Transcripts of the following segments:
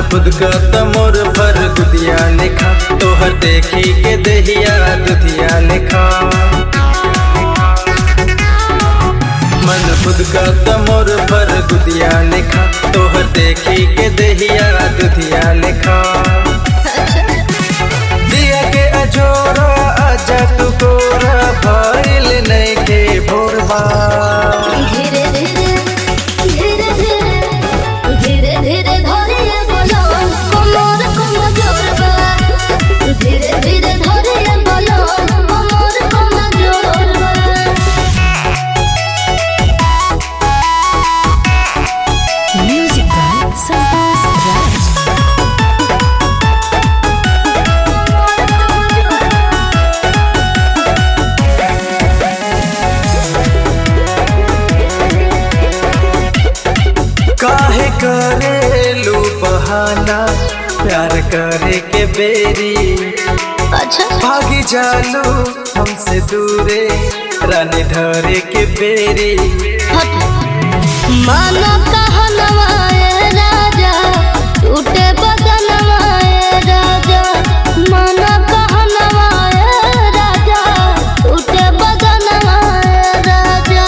खुद का तमोर भर गुदिया लिखा, तोहर देखी के दहिया दुधिया लिखा। मन खुद का तमोर भर गुदिया लिखा, तोहर देखी के दहिया दुधिया लिखा। दिया के अजोरा आजा तू गोरा, भइल नहीं के भोरवा। धीरे धीरे धीरे धीरे धीरे धीरे धरिए बोलो कमर कमजोरबा। धीरे धीरे धरिए बोलो कमर कमजोरबा। Music by Santos Raj. काहे करेलू बहाना, प्यार करे के बेरी अच्छा भागी जालू हमसे दूरे, रानी धरे के बेरी। मानो कहनवा ए राजा, टूटे बदनवा ए राजा। मानो कहनवा ए राजा, टूटे बदनवा ए राजा।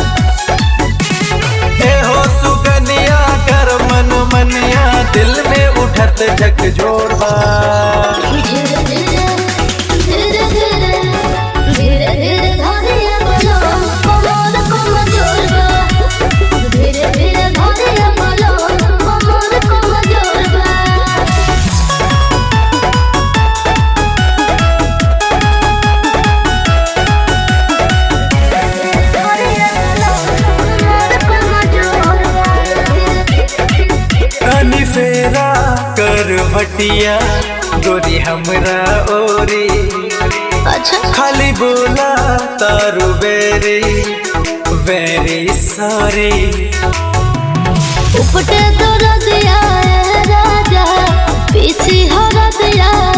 हे हो सुगनिया कर मन मनिया, दिल में उठत झकझोरवा। धीरे धीरे धीरे धीरे धीरे धीरे धरिए बोलो कमर कमजोरबा। धीरे धीरे धरिए बोलो कमर कमजोरबा। रानी फेरा करवटिया गोरी हमरा ओरी, अच्छा खाली बोला तारू बेरी वेरी सॉरी। उपटे तो रदिया ए राजा, पीछी हो रदिया